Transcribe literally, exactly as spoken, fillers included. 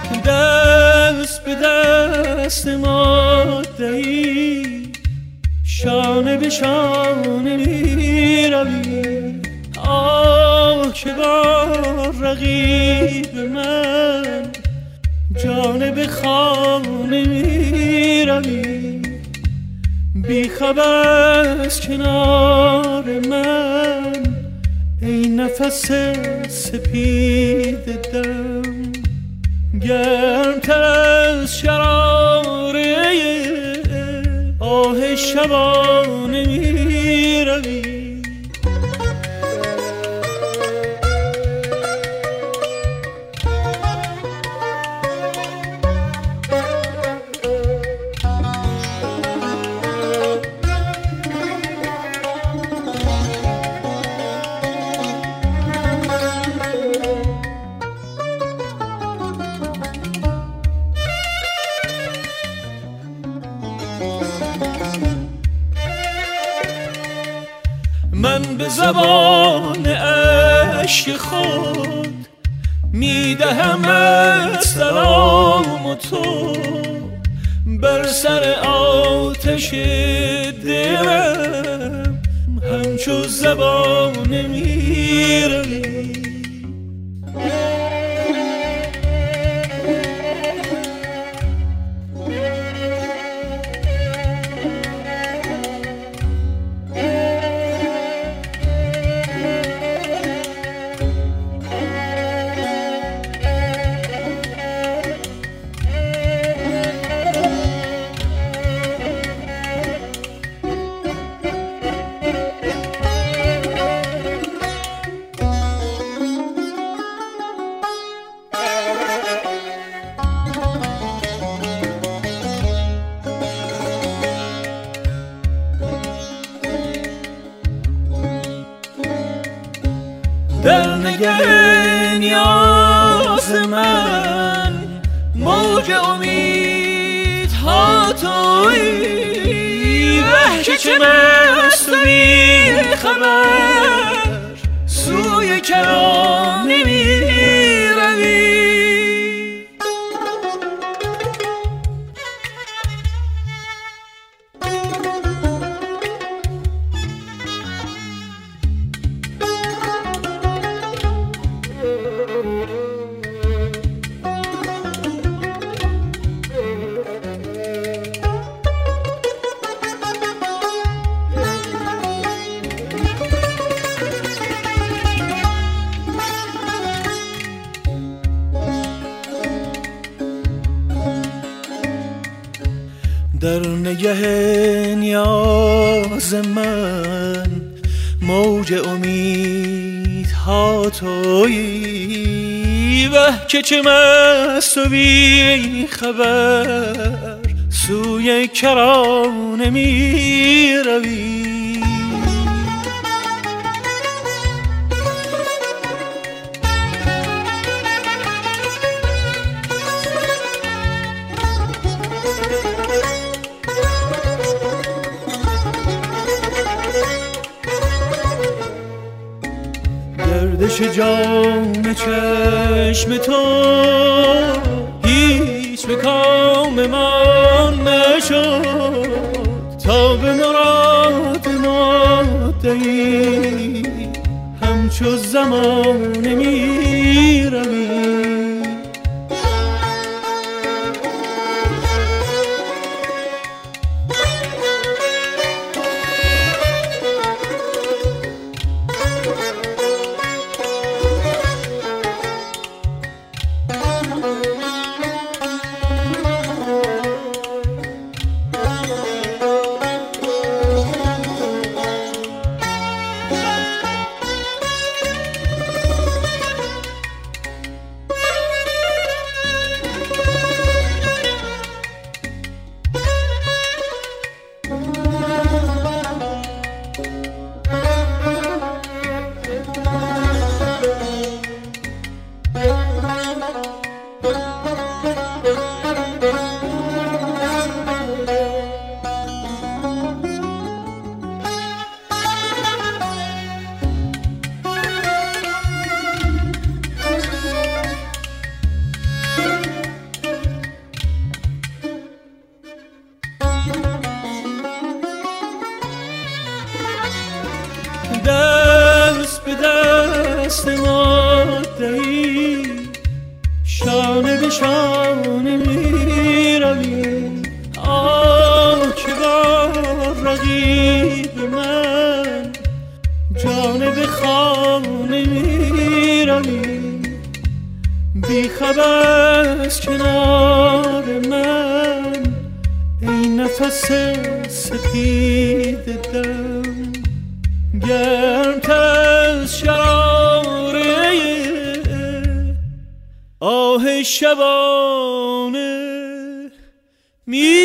دست به دست ما دهی، شانه به شانه می روی. آه که با رقیب من جانب خانه می روی. بی خبر از کنار من ای نفس سپید دم، گرمتر از شراره آه شبانه می روی. من به زبان عشق خود میدهم سلام و تو بر سر آتش دلم همچو زبانه میروی. در نگه نیاز من موج امیدها تویی، وه که چه مست و بی خبر سوی کرانه می روی. در نگه نیاز من موج امیدها تویی، وه که چه مست و بی خبر سوی کرانه می روی. گردش جام چشم تو هیچ به کام ما نشد، تا به مراد ما دهی همچو زمانه می روی. شانه می روی آه که با رقیب من جانب خانه می روی بی خبر از کنار من ای نفس سپید دم گرمتر از شراره آه شبانه می